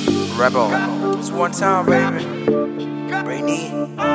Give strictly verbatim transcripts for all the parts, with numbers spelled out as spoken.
Rebel. It's one time, baby. Rainy.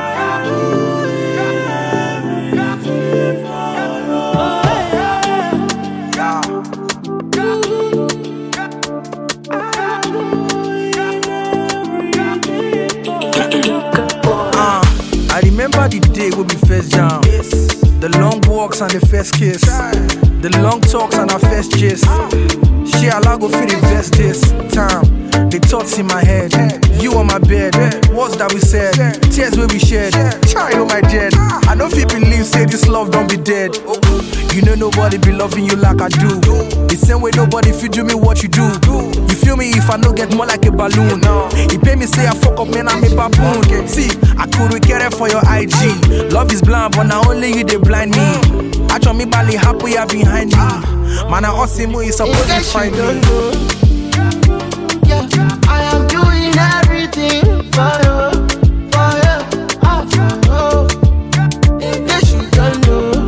Uh, I remember the day we be first jam. The long walks and the first kiss. The long talks and our first gist. She allow go feel the best this time. The thoughts in my head, you on my bed. Words that we said, tears where we shed. Child, oh my dead. I know if you believe, say this love don't be dead. You know nobody be loving you like I do. The same way nobody feel do me what you do. You feel me if I no get more like a balloon. He pay me say I fuck up, man, I'm a baboon. See, I couldn't care it for your I G. Love is blind, but now only you they blind me. I try me bally happy you behind me. Man, I awesome is supposed to find me. Yeah, I am doing everything for you, for you, oh, for you. In case you don't know,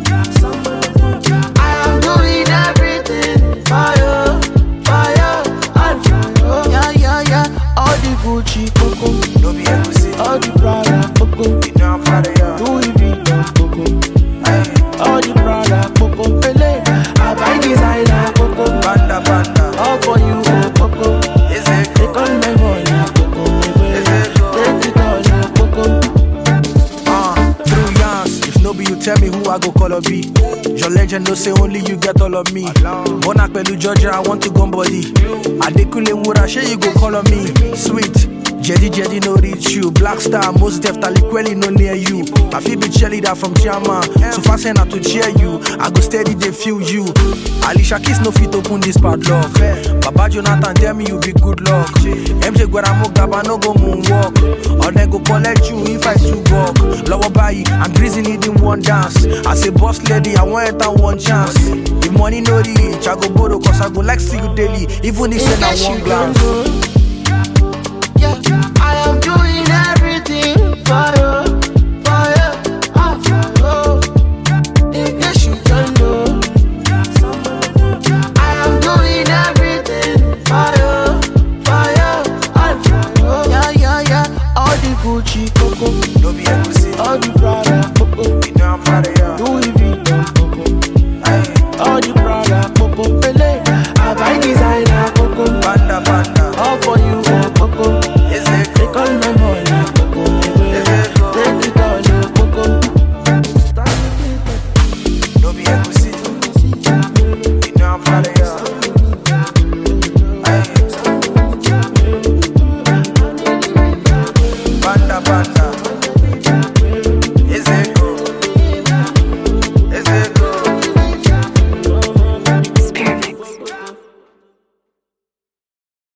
I am doing everything for you, for you, all for you. Yeah, yeah, yeah. All the Gucci coco, No be able to see. all the Prada coco, You know I'm proud of you. Louis Vuitton coco, all the Prada coco, Pele, I buy designer coco, Banda, banda. all for you, oh, coco. Is it Take cool? all my money, coco, Is it cool? take it all, yeah, coco. Uh, through yans, if no be you tell me who I go call or be. Your legend no say only you get all of me. Bona pelu Georgia, I want to go body. Adekule Wura, shey you go call on me. Sweet. Jedi Jedi no reach you. Black star, most definitely quelly no near you. I feel be cheerleader from Chiama. So fast enough to cheer you. I go steady, they feel you. Alicia Keys no fit open this padlock. Baba Jonathan tell me you be good luck. M J Guaramo Gaba no go moonwalk. Or then go collect you if I too walk. Lower by I'm greasy needing one dance. As a boss lady, I want enter one chance. If money no reach, I go borrow cause I go like see you daily. Even if In say na case one you glance. don't know, yeah, I am doing